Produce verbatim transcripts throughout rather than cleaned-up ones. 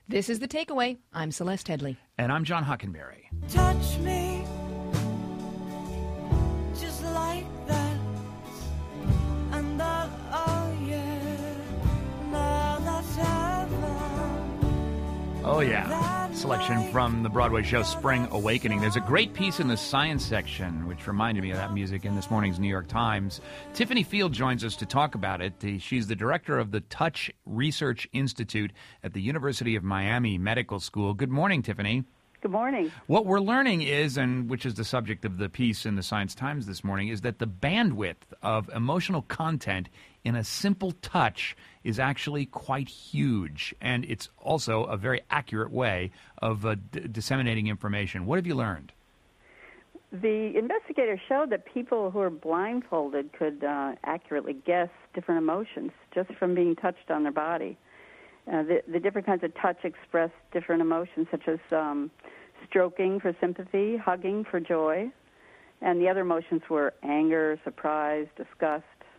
This is The Takeaway. I'm Celeste Headley. And I'm John Hockenberry. Touch me just like that, and that, oh yeah, now that's heaven. Oh, yeah. Selection from the Broadway show Spring Awakening. There's a great piece in the science section, which reminded me of that music in this morning's New York Times. Tiffany Field joins us to talk about it. She's the director of the Touch Research Institute at the University of Miami Medical School. Good morning, Tiffany. Good morning. What we're learning is, and which is the subject of the piece in the Science Times this morning, is that the bandwidth of emotional content in a simple touch is actually quite huge. And it's also a very accurate way of uh, d- disseminating information. What have you learned? The investigators showed that people who are blindfolded could uh, accurately guess different emotions just from being touched on their body. Uh, the, the different kinds of touch express different emotions, such as um, stroking for sympathy, hugging for joy, and the other emotions were anger, surprise, disgust.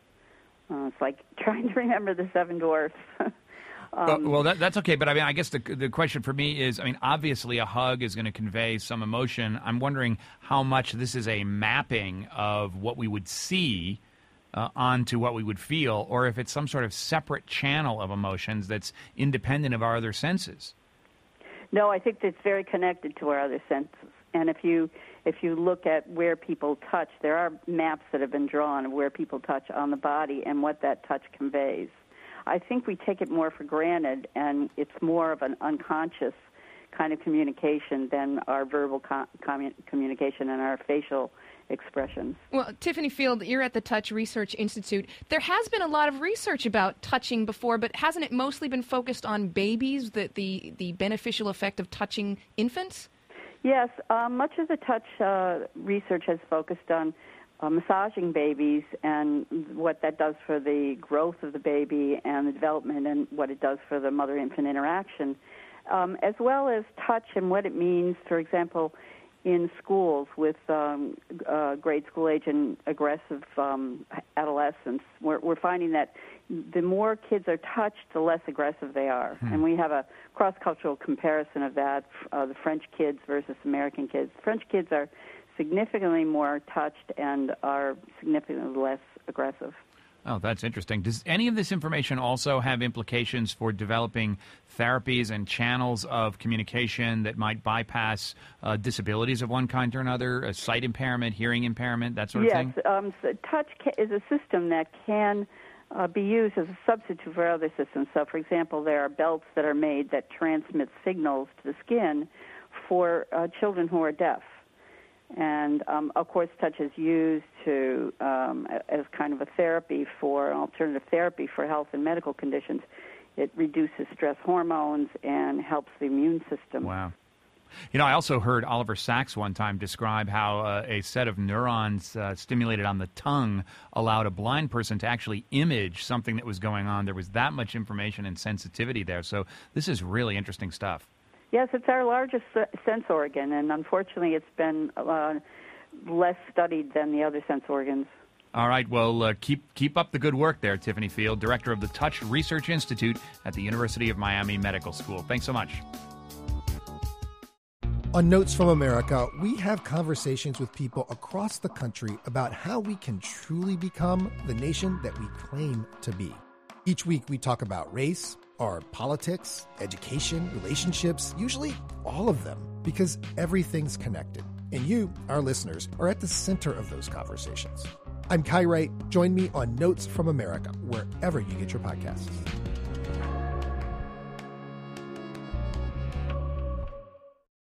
Uh, it's like trying to remember the seven dwarfs. um, well, well that, that's okay, but I mean, I guess the the question for me is, I mean, obviously a hug is going to convey some emotion. I'm wondering how much this is a mapping of what we would see Uh, onto what we would feel, or if it's some sort of separate channel of emotions that's independent of our other senses. No, I think it's very connected to our other senses. And if you if you look at where people touch, there are maps that have been drawn of where people touch on the body and what that touch conveys. I think we take it more for granted, and it's more of an unconscious kind of communication than our verbal com- commun- communication and our facial expressions. Well, Tiffany Field, you're at the Touch Research Institute. There has been a lot of research about touching before, but hasn't it mostly been focused on babies, the the, the beneficial effect of touching infants? Yes, uh, much of the touch uh, research has focused on uh, massaging babies and what that does for the growth of the baby and the development and what it does for the mother-infant interaction, um, as well as touch and what it means, for example, in schools with um, uh, grade school age and aggressive um, adolescents. We're, we're finding that the more kids are touched, the less aggressive they are. Hmm. And we have a cross-cultural comparison of that, uh, the French kids versus American kids. French kids are significantly more touched and are significantly less aggressive. Oh, that's interesting. Does any of this information also have implications for developing therapies and channels of communication that might bypass uh, disabilities of one kind or another, a sight impairment, hearing impairment, that sort of yes, thing? Yes, um, so touch ca- is a system that can uh, be used as a substitute for other systems. So, for example, there are belts that are made that transmit signals to the skin for uh, children who are deaf. And, um, of course, touch is used to um, as kind of a therapy for an alternative therapy for health and medical conditions. It reduces stress hormones and helps the immune system. Wow. You know, I also heard Oliver Sacks one time describe how uh, a set of neurons uh, stimulated on the tongue allowed a blind person to actually image something that was going on. There was that much information and sensitivity there. So this is really interesting stuff. Yes, it's our largest sense organ, and unfortunately it's been uh, less studied than the other sense organs. All right, well, uh, keep keep up the good work there, Tiffany Field, director of the Touch Research Institute at the University of Miami Medical School. Thanks so much. On Notes from America, we have conversations with people across the country about how we can truly become the nation that we claim to be. Each week we talk about race, our politics, education, relationships, usually all of them, because everything's connected. And you, our listeners, are at the center of those conversations. I'm Kai Wright. Join me on Notes from America, wherever you get your podcasts.